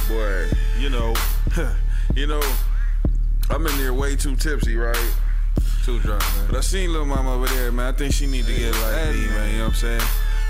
Boy, you know, I'm in there way too tipsy, right? Too drunk, man. But I seen Lil Mama over there, man. I think she need to get like me, man. You know what I'm saying?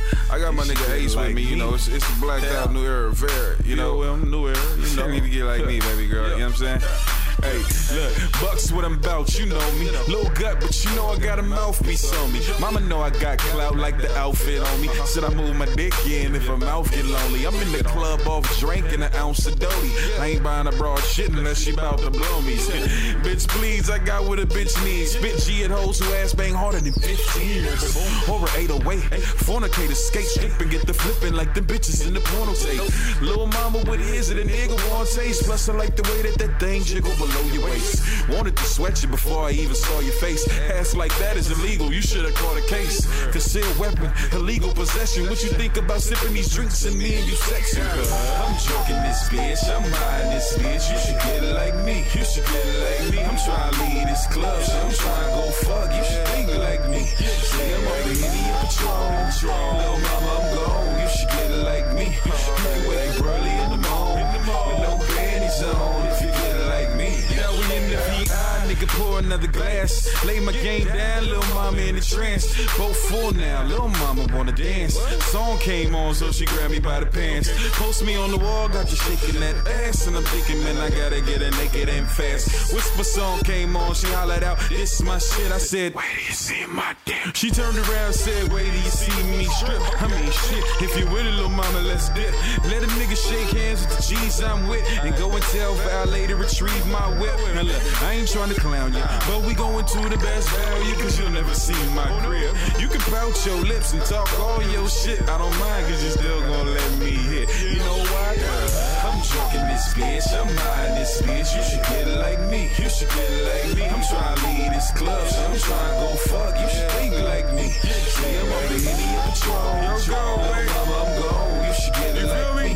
I got my nigga Ace with me, you know. It's the blacked out New Era affair, you know. New Era, you know. She need to get like me, baby girl. You know what I'm saying? Hey, look, Bucks what I'm about, you know me. Little gut, but you know I got a mouthpiece on me. Mama know I got clout like the outfit on me. Said I move my dick in if her mouth get lonely. I'm in the club off drinking an ounce of Doty. I ain't buying a broad shit unless she bout to blow me. Bitch, please, I got what a bitch needs. Bitch, G at hoes who ass bang harder than 15. Or a 808. Fornicator skate, strip and get the flipping like the bitches in the porno tape. Little mama, what is it? A nigga want taste. Plus, I like the way that thing jiggle below your waist. Wanted to sweat you before I even saw your face. Ass like that is illegal, you should've caught a case. Concealed weapon, illegal possession. What you think about sipping these drinks and me and you sexy? I'm joking this bitch, I'm riding this bitch. You should get it like me, you should get it like me. I'm trying to leave this club, so I'm trying to go fuck. You should think like me. Say I'm over Henny and Patron. Little mama, I'm gone. You should get it like me. You can wake early in the morning with no panties on. If you get it like me. Yeah, we in the VI, nigga, pour another glass. Lay my game down, little mama in the trance. Both full now, little mama wanna dance. Song came on, so she grabbed me by the pants. Post me on the wall, got you shaking that ass. And I'm thinking, man, I gotta get her naked and fast. Whisper song came on, she hollered out, this is my shit. I said, wait till you see my dick. She turned around, said, wait till you see me strip. I mean, shit, if you with it, little mama, let's dip. Let a nigga shake hands with the G's I'm with. And go and tell Valet to retrieve my whip. Now look, I ain't trying to clown you, but we going to the best value, cause you'll never see my crib. You can pout your lips and talk all your shit, I don't mind, cause you still gonna let me hit. You know why? I'm drunk in this bitch, I'm riding this bitch. You should get it like me, you should get it like me. I'm trying to leave this club, so I'm trying to go fuck. You should think like me. See, I'm over Henny and Patron. Mama, I'm gone. You should get it like me.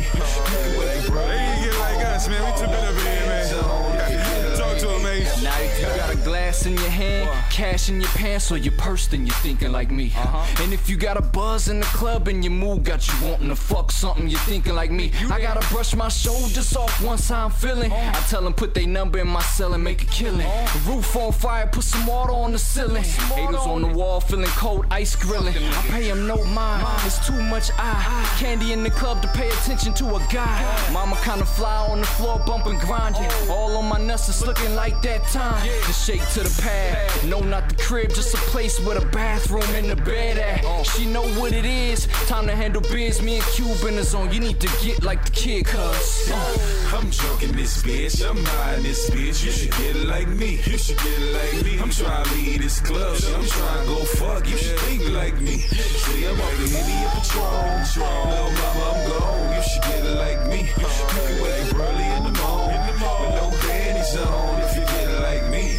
They need to get like us, man. We too been up here, man. Talk to him, man. Now if you got a glass in your hand, cash in your pants or your purse, then you're thinking like me. And if you got a buzz in the club and your mood got you wanting to fuck something, you're thinking like me. I gotta brush my shoulders off once I'm feeling. I tell them put their number in my cell and make a killing. The roof on fire, put some water on the ceiling. Haters on the wall, feeling cold, ice grilling. I pay them no mind, it's too much candy in the club to pay attention to a guy. Mama kinda fly on the floor, bumping, grinding. All on my nuts is looking like that time. Just shake to the pad. No, not the crib, just a place with a bathroom and the bed at. She know what it is. Time to handle biz. Me and Cuban is on. You need to get like the kid, cuz. I'm drunk in this bitch, I'm riding this bitch. You should get it like me, you should get it like me. I'm trying to leave this club, so I'm trying to go fuck. You should think like me. See, I'm over Henny and Patron. Little mama, I'm gone. You should get it like me. You can wake up early in the morning with no panties on. If you get it like me.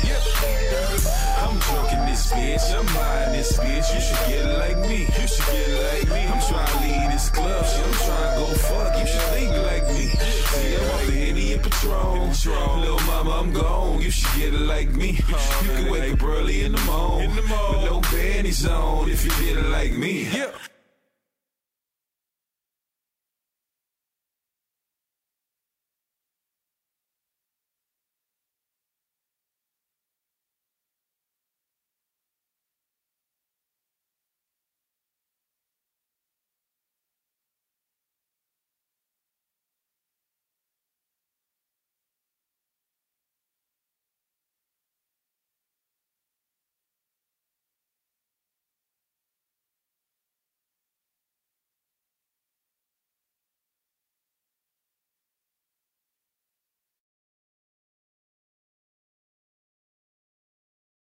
I'm drunk in this bitch, I'm riding this bitch. You should get it like me, you should get it like me. I'm trying to leave this club, so I'm trying to go fuck. You should think like me. See, I'm over Henny and Patron. Little mama, I'm gone. You should get it like me. You can wake up early in the morning with no panties on. If you get it like me.